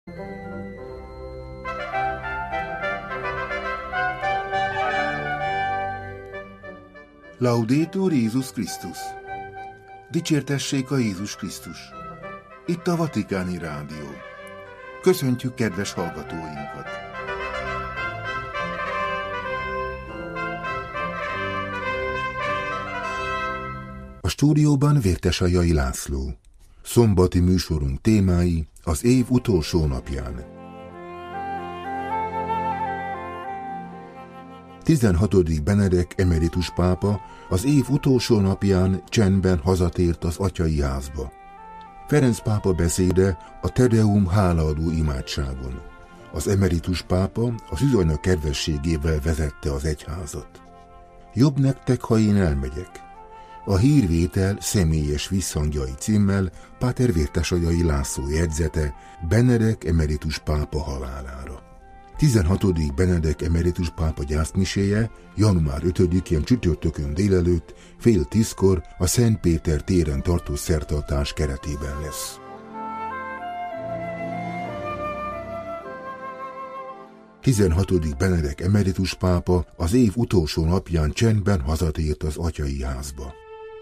Laudetur Jézus Krisztus! Dicsértessék a Jézus Krisztus! Itt a Vatikáni Rádió. Köszöntjük kedves hallgatóinkat! A stúdióban Vértesajai László. Szombati műsorunk témái az év utolsó napján. 16. Benedek emeritus pápa az év utolsó napján csendben hazatért az atyai házba. Ferenc pápa beszéde a Te Deum hálaadó imádságon. Az emeritus pápa az üzanya kedvességével vezette az egyházat. Jobb nektek, ha én elmegyek. A hírvétel személyes visszhangjai címmel Páter Vértesajai László jegyzete Benedek emeritus pápa halálára. 16. Benedek emeritus pápa gyászmiséje január 5-én csütörtökön délelőtt fél 10-kor a Szent Péter téren tartó szertartás keretében lesz. – 16. Benedek emeritus pápa az év utolsó napján csendben hazatért az atyai házba.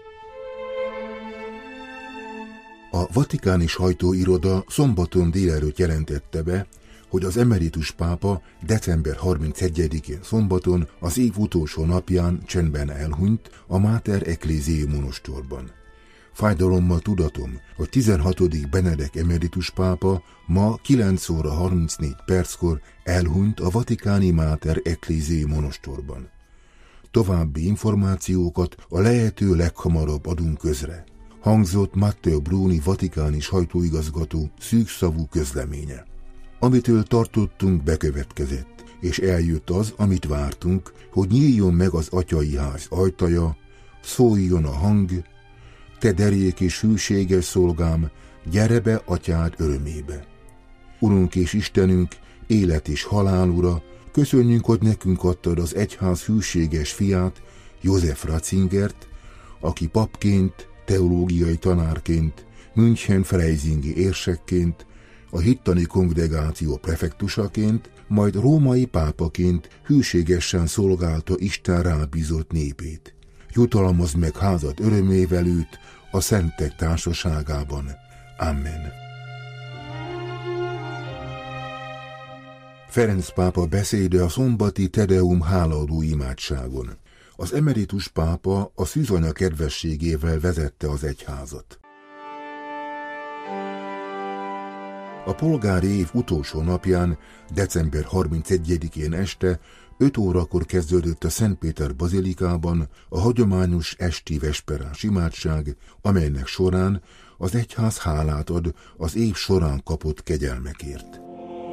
A vatikáni sajtóiroda szombaton délelőtt jelentette be, hogy az emeritus pápa december 31-én szombaton az év utolsó napján csendben elhunyt a Mater Ecclesiae monostorban. Fájdalommal tudatom, hogy 16. Benedek emeritus pápa ma 9 óra 34 perckor elhunyt a vatikáni Mater Ecclesiae monostorban. További információkat a lehető leghamarabb adunk közre, hangzott Matteo Bruni vatikáni sajtóigazgató szűkszavú közleménye. Amitől tartottunk, bekövetkezett, és eljött az, amit vártunk, hogy nyíljon meg az atyai ház ajtaja, szóljon a hang: te derék és hűséges szolgám, gyere be atyád örömébe. Urunk és Istenünk, élet és halál ura, köszönjük, hogy nekünk adtad az egyház hűséges fiát, József Ratzingert, aki papként, teológiai tanárként, München Freisingi érsekként, a hittani kongregáció prefektusaként, majd római pápaként hűségesen szolgálta Isten rábízott népét. Jutalmazd meg házad örömével őt a szentek társaságában. Amen. Ferenc pápa beszéde a szombati Te Deum hálaadó imádságon. Az emeritus pápa a szűzanya kedvességével vezette az egyházat. A polgári év utolsó napján, december 31-én este 5 órakor kezdődött a Szent Péter bazilikában a hagyományos esti vesperás imádság, amelynek során az egyház hálát ad az év során kapott kegyelmekért.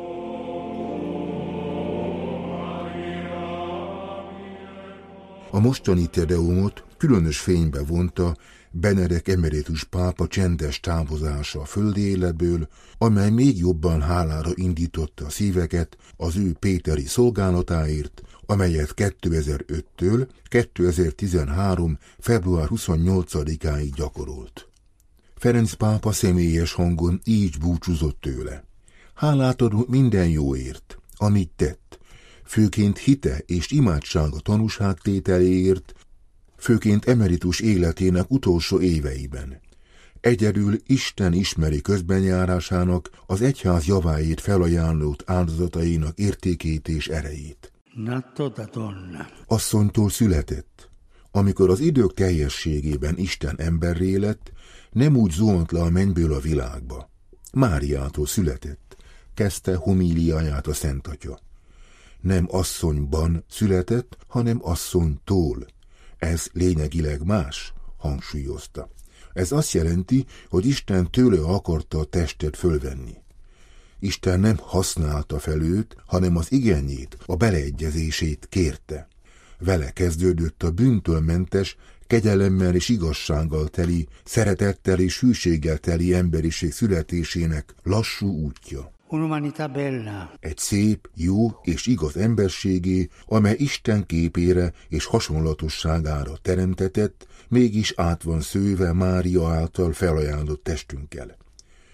A mostani Te Deumot különös fénybe vonta Benedek emeritus pápa csendes távozása a földi életből, amely még jobban hálára indította a szíveket az ő péteri szolgálatáért, amelyet 2005-től 2013. február 28-áig gyakorolt. Ferenc pápa személyes hangon így búcsúzott tőle. Hálát adunk minden jóért, amit tett, főként hite és imádsága tanúságtételéért, főként emeritus életének utolsó éveiben. Egyedül Isten ismeri közbenjárásának, az egyház javáért felajánlott áldozatainak értékét és erejét. Asszonytól született. Amikor az idők teljességében Isten emberré lett, nem úgy zuhant le a mennyből a világba. Máriától született, kezdte homíliáját a Szent Atya. Nem asszonyban született, hanem asszonytól. Ez lényegileg más, hangsúlyozta. Ez azt jelenti, hogy Isten tőle akarta a testet fölvenni. Isten nem használta fel őt, hanem az igényét, a beleegyezését kérte. Vele kezdődött a bűntől mentes, kegyelemmel és igazsággal teli, szeretettel és hűséggel teli emberiség születésének lassú útja. Egy szép, jó és igaz emberségé, amely Isten képére és hasonlatosságára teremtetett, mégis át van szőve Mária által felajánlott testünkkel.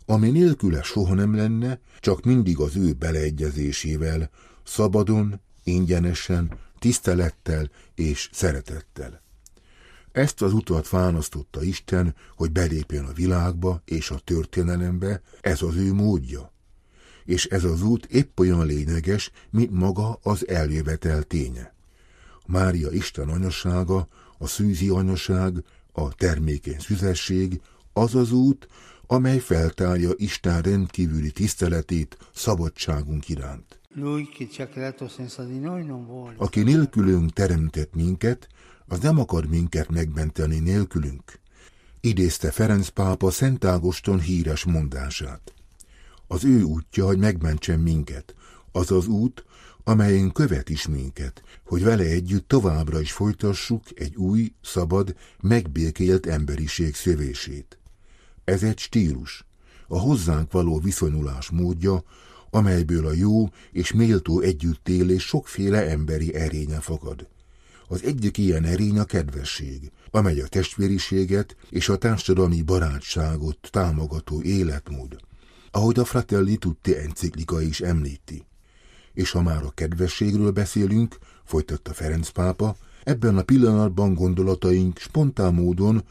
ami nélküle soha nem lenne, csak mindig az ő beleegyezésével, szabadon, ingyenesen, tisztelettel és szeretettel. Ezt az utat választotta Isten, hogy belépjen a világba és a történelembe, ez az ő módja. És ez az út épp olyan lényeges, mint maga az eljövetel ténye. Mária Isten anyasága, a szűzi anyaság, a termékeny szüzesség, az az út, amely feltárja Isten rendkívüli tiszteletét szabadságunk iránt. Aki nélkülünk teremtett minket, az nem akar minket megmenteni nélkülünk. Idézte Ferenc pápa Szent Ágoston híres mondását. Az ő útja, hogy megmentsen minket, az az út, amelyen követ is minket, hogy vele együtt továbbra is folytassuk egy új, szabad, megbékélt emberiség szövését. Ez egy stílus, a hozzánk való viszonyulás módja, amelyből a jó és méltó együttélés sokféle emberi erénye fakad. Az egyik ilyen erény a kedvesség, amely a testvériséget és a társadalmi barátságot támogató életmód, ahogy a Fratelli Tutti enciklika is említi. És ha már a kedvességről beszélünk, folytatta Ferenc pápa, ebben a pillanatban gondolataink spontán módon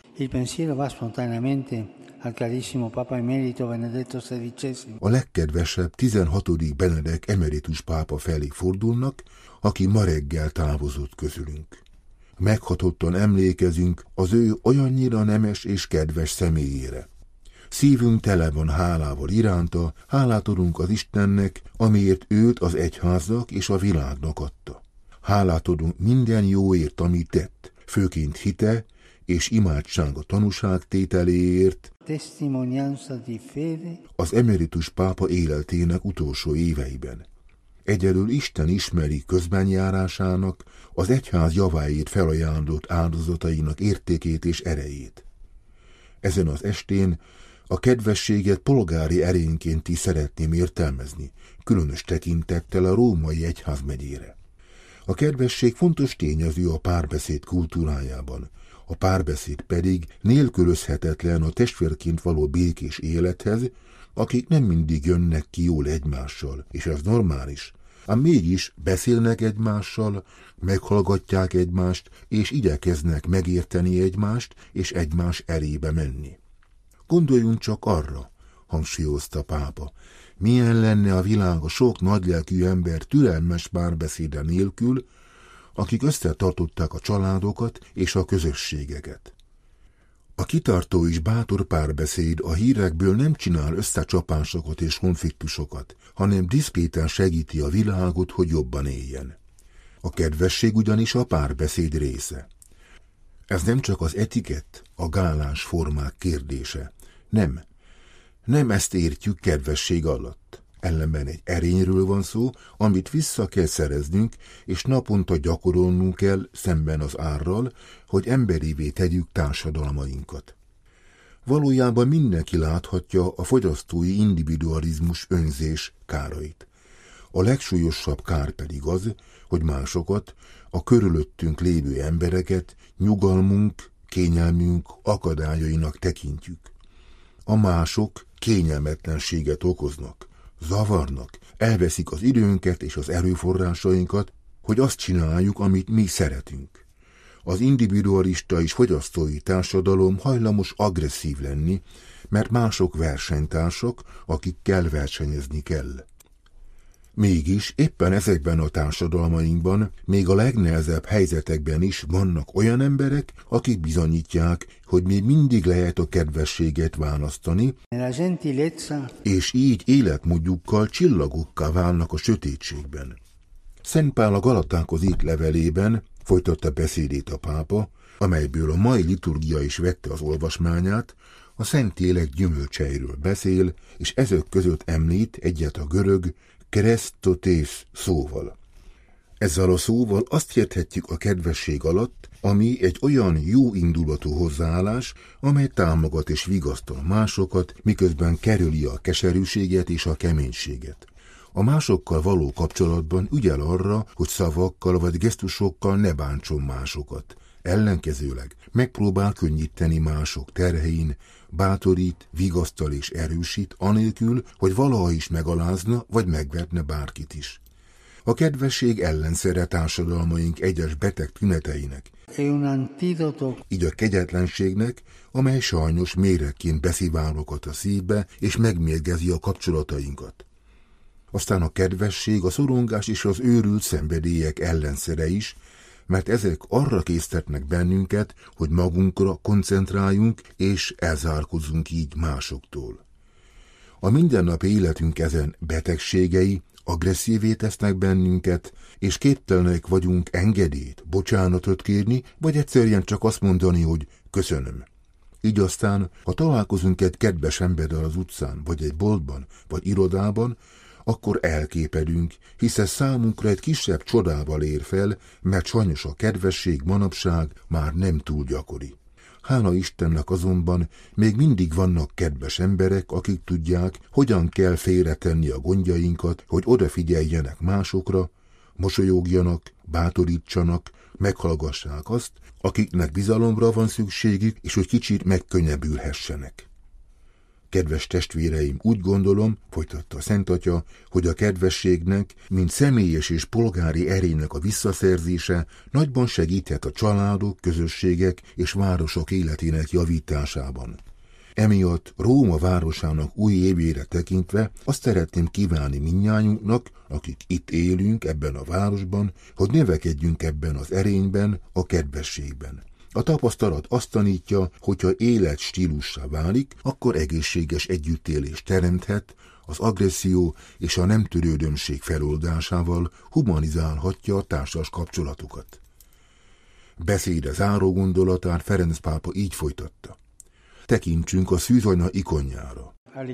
a legkedvesebb 16. Benedek emeritus pápa felé fordulnak, aki ma reggel távozott közülünk. Meghatottan emlékezünk az ő olyannyira nemes és kedves személyére. Szívünk tele van hálával iránta, hálát adunk az Istennek, amiért őt az egyháznak és a világnak adta. Hálát adunk minden jóért, amit tett, főként hite és imádsága tanúságtételéért, az emeritus pápa életének utolsó éveiben. Egyelől Isten ismeri közbenjárásának, az egyház javáért felajánlott áldozatainak értékét és erejét. Ezen az estén a kedvességet polgári erényként is szeretném értelmezni, különös tekintettel a római egyházmegyére. A kedvesség fontos tényező a párbeszéd kultúrájában, a párbeszéd pedig nélkülözhetetlen a testvérként való békés élethez, akik nem mindig jönnek ki jól egymással, és ez normális, ám mégis beszélnek egymással, meghallgatják egymást, és igyekeznek megérteni egymást, és egymás elébe menni. Gondoljunk csak arra, hangsúlyozta pápa, milyen lenne a világ a sok nagylelkű ember türelmes párbeszéde nélkül, akik összetartották a családokat és a közösségeket. A kitartó és bátor párbeszéd a hírekből nem csinál összecsapásokat és konfliktusokat, hanem diszkréten segíti a világot, hogy jobban éljen. A kedvesség ugyanis a párbeszéd része. Ez nem csak az etikett, a gálás formák kérdése. Nem ezt értjük kedvesség alatt. Ellenben egy erényről van szó, amit vissza kell szereznünk, és naponta gyakorolnunk kell szemben az árral, hogy emberivé tegyük társadalmainkat. Valójában mindenki láthatja a fogyasztói individualizmus önzés kárait. A legsúlyosabb kár pedig az, hogy másokat, a körülöttünk lévő embereket nyugalmunk, kényelmünk akadályainak tekintjük. A mások kényelmetlenséget okoznak, zavarnak, elveszik az időnket és az erőforrásainkat, hogy azt csináljuk, amit mi szeretünk. Az individualista és fogyasztói társadalom hajlamos agresszív lenni, mert mások versenytársak, akikkel versenyezni kell. Mégis éppen ezekben a társadalmainkban, még a legnehezebb helyzetekben is vannak olyan emberek, akik bizonyítják, hogy még mindig lehet a kedvességet választani, és így életmódjukkal csillagokká válnak a sötétségben. Szent Pál a Galatákhoz írt levelében folytatta beszédét a pápa, amelyből a mai liturgia is vette az olvasmányát, a Szentlélek gyümölcseiről beszél, és ezek között említ egyet a görög keresztotész szóval. Ezzel a szóval azt érthetjük a kedvesség alatt, ami egy olyan jó indulatú hozzáállás, amely támogat és vigasztal másokat, miközben kerüli a keserűséget és a keménységet. A másokkal való kapcsolatban ügyel arra, hogy szavakkal vagy gesztusokkal ne bántson másokat. ellenkezőleg megpróbál könnyíteni mások terhein, bátorít, vigasztal és erősít, anélkül, hogy valaha is megalázna vagy megvetne bárkit is. A kedvesség ellenszere társadalmaink egyes beteg tüneteinek, így a kegyetlenségnek, amely sajnos méregként beszivároghat a szívbe és megmérgezi a kapcsolatainkat. Aztán a kedvesség, a szorongás és az őrült szenvedélyek ellenszere is, mert ezek arra késztetnek bennünket, hogy magunkra koncentráljunk és elzárkózzunk így másoktól. A mindennapi életünk ezen betegségei agresszívé tesznek bennünket, és képtelenek vagyunk engedélyt, bocsánatot kérni, vagy egyszerűen csak azt mondani, hogy köszönöm. Így aztán, ha találkozunk egy kedves emberrel az utcán, vagy egy boltban, vagy irodában, akkor elképedünk, hiszen számunkra egy kisebb csodával ér fel, mert sajnos a kedvesség manapság már nem túl gyakori. Hála Istennek azonban még mindig vannak kedves emberek, akik tudják, hogyan kell félretenni a gondjainkat, hogy odafigyeljenek másokra, mosolyogjanak, bátorítsanak, meghallgassák azt, akiknek bizalomra van szükségük, és hogy kicsit megkönnyebbülhessenek. Kedves testvéreim, úgy gondolom, folytatta a Szent Atya, hogy a kedvességnek, mint személyes és polgári erénynek a visszaszerzése nagyban segíthet a családok, közösségek és városok életének javításában. Emiatt Róma városának új évére tekintve azt szeretném kívánni mindnyájunknak, akik itt élünk ebben a városban, hogy növekedjünk ebben az erényben, a kedvességben. A tapasztalat azt tanítja, hogyha életstílussá válik, akkor egészséges együttélést teremthet, az agresszió és a nem törődömség feloldásával humanizálhatja a társas kapcsolatokat. Beszéde záró gondolatát Ferenc pápa így folytatta. Tekintsünk a szűzanya ikonjára.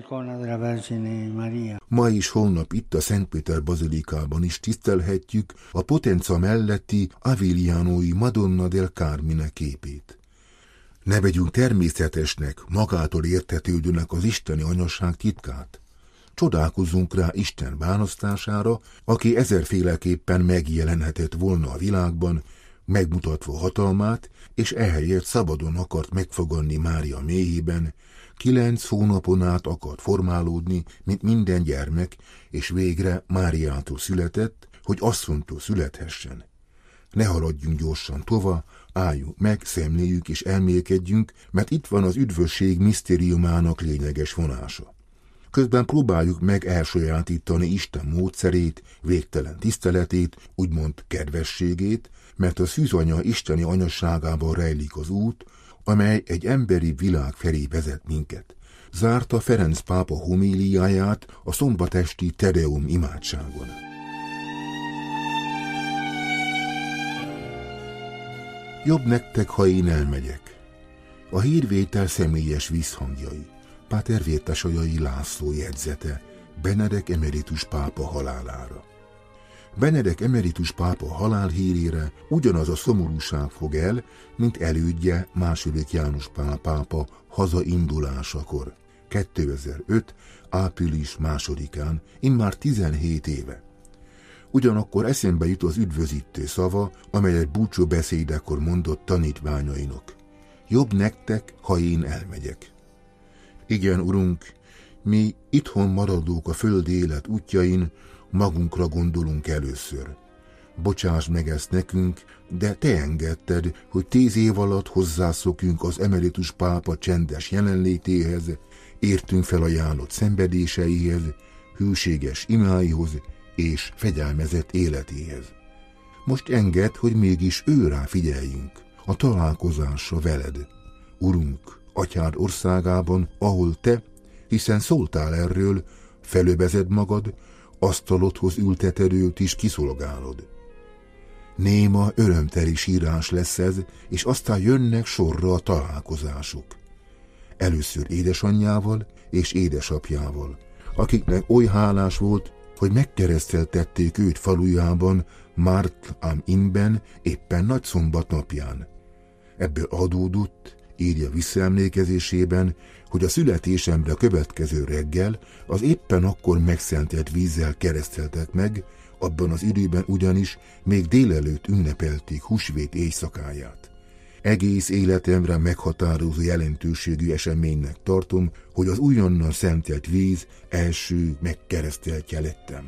Ma és holnap itt a Szent Péter bazilikában is tisztelhetjük a Potenza melletti Aviglianói Madonna del Carmine képét. Ne vegyünk természetesnek, magától értetődőnek az isteni anyaság titkát. Csodálkozzunk rá Isten választására, aki ezerféleképpen megjelenhetett volna a világban, megmutatva hatalmát, és ehelyett szabadon akart megfogadni Mária méhében, 9 hónapon át akart formálódni, mint minden gyermek, és végre Máriától született, hogy asszonytól születhessen. Ne haladjunk gyorsan tova, álljunk meg, szemléljük és elmélkedjünk, mert itt van az üdvösség misztériumának lényeges vonása. Közben próbáljuk meg elsajátítani Isten módszerét, végtelen tiszteletét, úgymond kedvességét, mert a szűzanya isteni anyasságában rejlik az út, amely egy emberi világ felé vezet minket. Zárta Ferenc pápa homíliáját a szombatesti Te Deum imádságon. Jobb nektek, ha én elmegyek. A hírvétel személyes visszhangjai. Páter Vértesajai László jegyzete Benedek emeritus pápa halálára. Benedek emeritus pápa halálhírére ugyanaz a szomorúság fog el, mint elődje II. János Pál pápa hazaindulásakor, 2005. április 2-án, immár 17 éve. Ugyanakkor eszembe jut az üdvözítő szava, amelyet búcsúbeszédekor mondott tanítványainak. Jobb nektek, ha én elmegyek. Igen, Urunk, mi itthon maradók a földi élet útjain, magunkra gondolunk először. Bocsáss meg ezt nekünk, de Te engedted, hogy 10 év alatt hozzászokjunk az emeritus pápa csendes jelenlétéhez, értünk felajánlott szenvedéseihez, hűséges imáihoz és fegyelmezett életéhez. Most engedd, hogy mégis őrá figyeljünk, a találkozásra veled. Urunk, Atyád országában, ahol Te, hiszen szóltál erről, felöbezed magad, asztalodhoz ülteted őt is kiszolgálod. Néma, örömteli sírás lesz ez, és aztán jönnek sorra a találkozások. Először édesanyjával és édesapjával, akiknek oly hálás volt, hogy megkereszteltették őt falujában, Mart am Innben, éppen Nagyszombat napján. Ebből adódott, írja visszaemlékezésében, hogy a születésemre következő reggel az éppen akkor megszentelt vízzel kereszteltek meg, abban az időben ugyanis még délelőtt ünnepelték húsvét éjszakáját. Egész életemre meghatározó jelentőségű eseménynek tartom, hogy az újonnan szentelt víz első megkereszteltje lettem.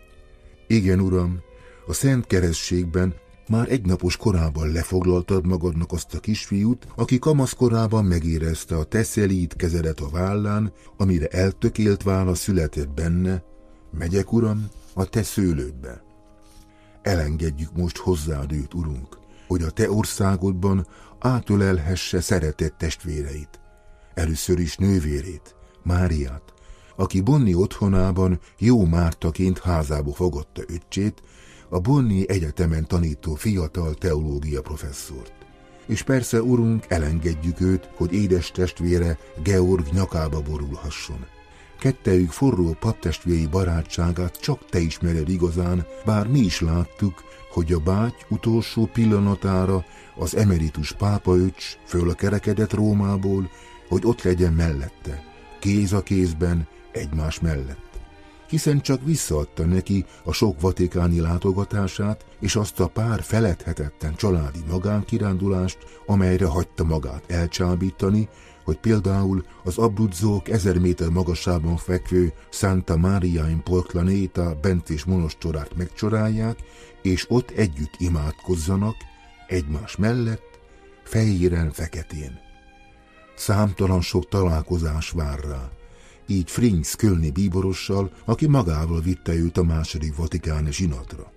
Igen, Uram, a szent keresztségben már egynapos korában lefoglaltad magadnak azt a kisfiút, aki kamaszkorában megérezte a te szelíd kezedet a vállán, amire eltökélt válasz született benne: megyek, Uram, a te szőlődbe. Elengedjük most hozzád őt, Urunk, hogy a te országodban átölelhesse szeretett testvéreit. Először is nővérét, Máriát, aki Bonni otthonában jó Mártaként házába fogadta öccsét, a Bonni Egyetemen tanító fiatal teológia professzort. És persze, Urunk, elengedjük őt, hogy édes testvére Georg nyakába borulhasson. Kettejük forró paptestvéri barátságát csak te ismered igazán, bár mi is láttuk, hogy a báty utolsó pillanatára az emeritus pápaöcs fölkerekedett Rómából, hogy ott legyen mellette, kéz a kézben, egymás mellett. Hiszen csak visszaadta neki a sok vatikáni látogatását, és azt a pár feledhetetlen családi magánkirándulást, amelyre hagyta magát elcsábítani, hogy például az Abruzzók 1000 méter magasában fekvő Santa Maria in Portlaneta bencés monostorát megcsorálják, és ott együtt imádkozzanak, egymás mellett, fehéren, feketén. Számtalan sok találkozás vár rá, így Frings kölni bíborossal, aki magával vitte őt a második vatikáni zsinatra.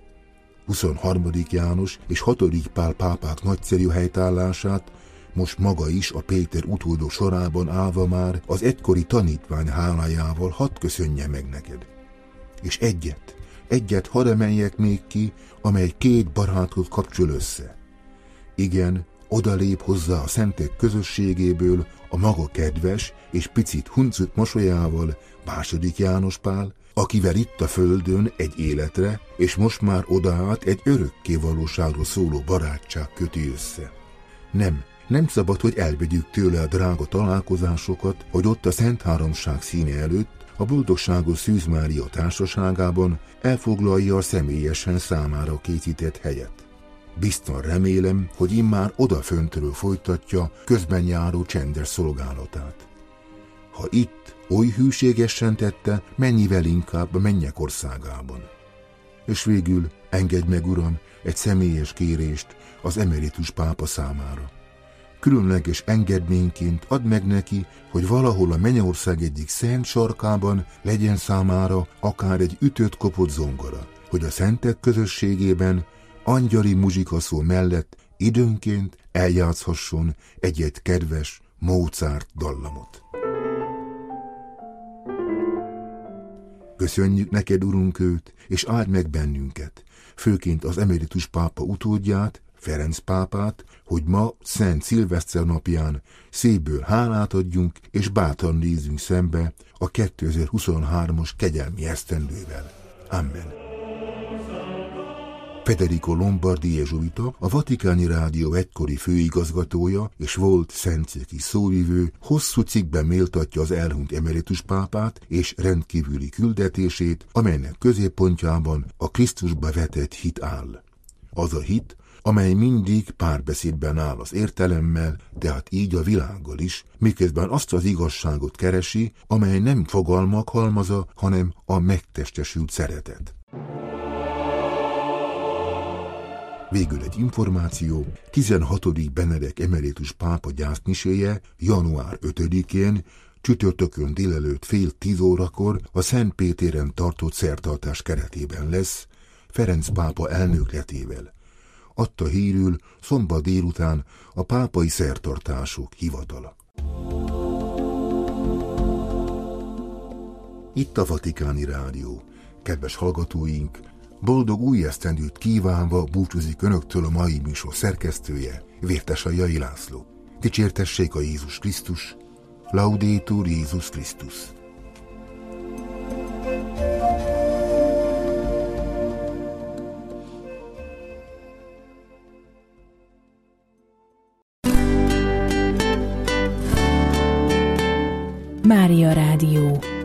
23. János és 6. Pál pápák nagyszerű helytállását most maga is a Péter utódó sorában állva már az egykori tanítvány hálájával hadd köszönje meg neked. És egyet hadd emeljek még ki, amely két barátot kapcsol össze. Igen, odalép hozzá a szentek közösségéből a maga kedves és picit huncut mosolyával II. János Pál, akivel itt a földön egy életre, és most már odaállt egy örökké valóságról szóló barátság köti össze. Nem szabad, hogy elvegyük tőle a drága találkozásokat, hogy ott a Szent Háromság színe előtt, a boldogságos Szűz Mária társaságában elfoglalja a személyesen számára készített helyet. Biztosan remélem, hogy immár odaföntről folytatja közben járó csendes szolgálatát. Ha itt oly hűségesen tette, mennyivel inkább a mennyek országában. És végül engedj meg, Uram, egy személyes kérést az emeritus pápa számára. Különleges engedményként add meg neki, hogy valahol a mennyország egyik szent sarkában legyen számára akár egy ütött-kopott zongora, hogy a szentek közösségében angyali muzsikaszó mellett időnként eljátszhasson egy-egy kedves Mozart dallamot. Köszönjük neked, Urunk, őt, és áld meg bennünket, főként az emeritus pápa utódját, Ferenc pápát, hogy ma Szent Szilveszter napján szívből hálát adjunk, és bátran nézzünk szembe a 2023-as kegyelmi esztendővel. Amen. Federico Lombardi jezsuita, a Vatikáni Rádió egykori főigazgatója és volt szentszéki szóvivő, hosszú cikkben méltatja az elhunyt emeritus pápát és rendkívüli küldetését, amelynek középpontjában a Krisztusba vetett hit áll. Az a hit, amely mindig párbeszédben áll az értelemmel, tehát így a világgal is, miközben azt az igazságot keresi, amely nem fogalmak halmaza, hanem a megtestesült szeretet. Végül egy információ: 16. Benedek emeritus pápa gyászmiséje január 5-én, csütörtökön délelőtt 9:30 a Szentpéteren tartott szertartás keretében lesz, Ferenc pápa elnökletével. Adta hírül szombat délután a pápai szertartások hivatala. Itt a Vatikáni Rádió. Kedves hallgatóink, boldog új esztendőt kívánva búcsúzik önöktől a mai műsor szerkesztője, Vértesai László. Dicsértessék a Jézus Krisztus, Laudetur Jézus Krisztus. Mária Rádió.